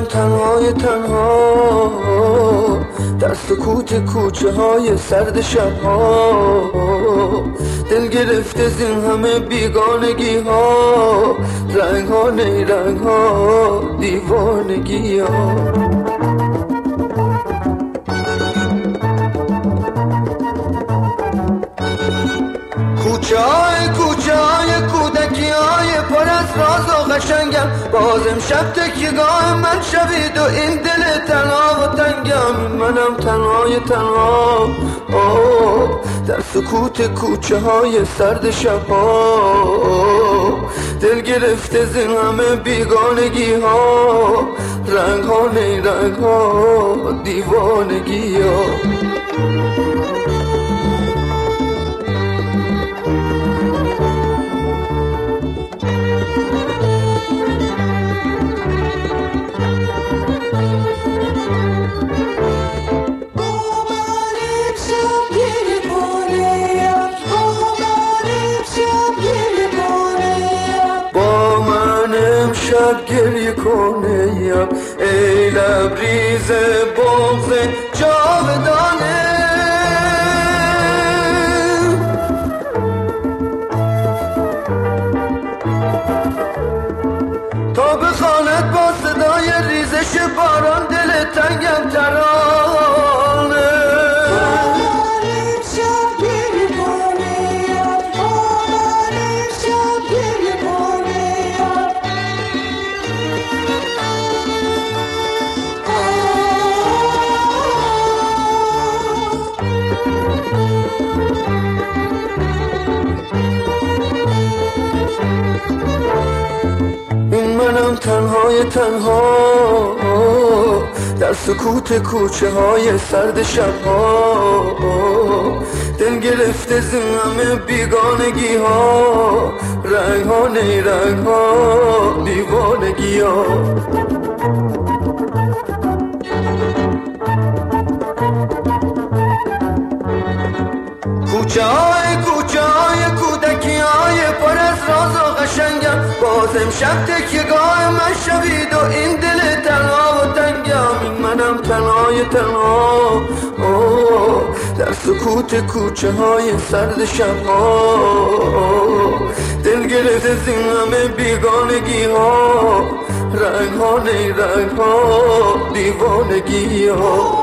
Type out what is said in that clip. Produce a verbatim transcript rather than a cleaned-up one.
تنهای تنها در سکوت کوچه های سرد شبها، دل گرفته زین همه بیگانگی ها، رنگ ها نیرنگ ها دیوانگی ها. کوچه های کوچه های کودکی های پر از راز و قشنگم، باز امشب تکیگاه من شوید و این دل تنها و تنگم. منم تنهای تنها در سکوت کوچه های سرد شبها، دل گرفته زین همه بیگانگی ها، رنگ ها نیرنگ ها دیوانگی ها. شب گریه کنیم ای لبریز بغض جاودانه، تا بخواند با صدای ریزش باران دل تنگم ترانه. منم تنهای تنها در سکوت کوچه های سرد شبها، دل گرفته زین همه بیگانگی ها، رنگ ها نیرنگ ها دیوانگی ها. کوچه های کوچه های کودکی های پر از راز و قشنگم، باز امشب تکیگاه من شوید و این دل تنها و تنگم. این منم تنهای تنها در سکوت کوچه های سرد شبها، دل گرفته زین همه بیگانگی ها، رنگ ها نیرنگ ها دیوانگی ها.